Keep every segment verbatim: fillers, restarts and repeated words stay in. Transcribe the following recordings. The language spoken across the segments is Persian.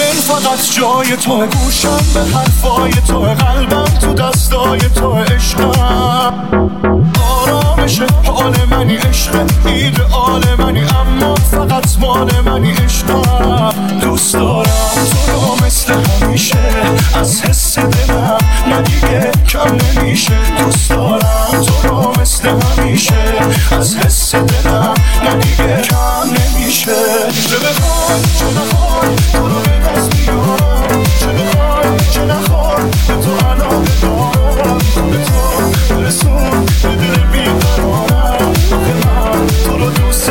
فقط جای تو، گوشم به حرفای تو، قلبم تو دستای تو، عشقم آرامش حال منی، عشق ایدئال منی، اما فقط مال منی، عشقم دوست دارم تو رو مثل همیشه، از حس دلم نه دیگه کم نمیشه، دوست دارم تو رو مثل همیشه، از حس دلم نه دیگه کم نمیشه. چه بخوای چه نخوای تو رو به دست میارم، چه بخوای چه نخوای به تو علاقه دارم، به تو برسون به دل بیقرارم، آخه من تو رو دوست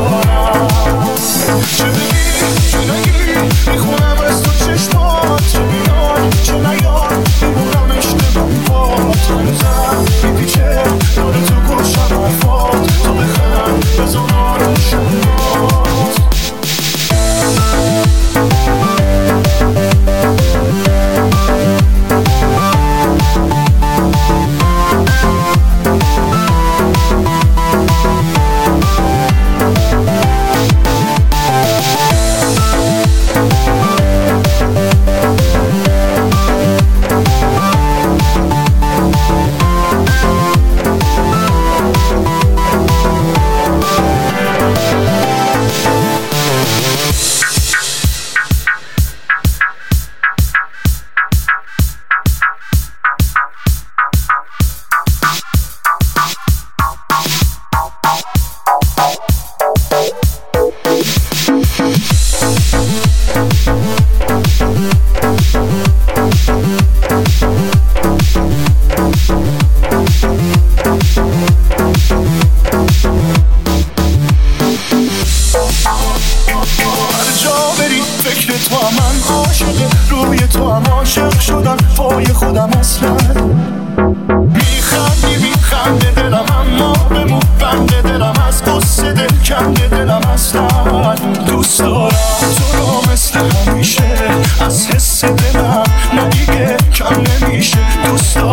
دارم. چه بگی چه نگی میخونم از تو چشمات، چه بیای چه نیای میمونم اشتباه بات، هنوزم میپیچه داره تو گوشم حرفات، تو بخند بزن آروشم بات. دوست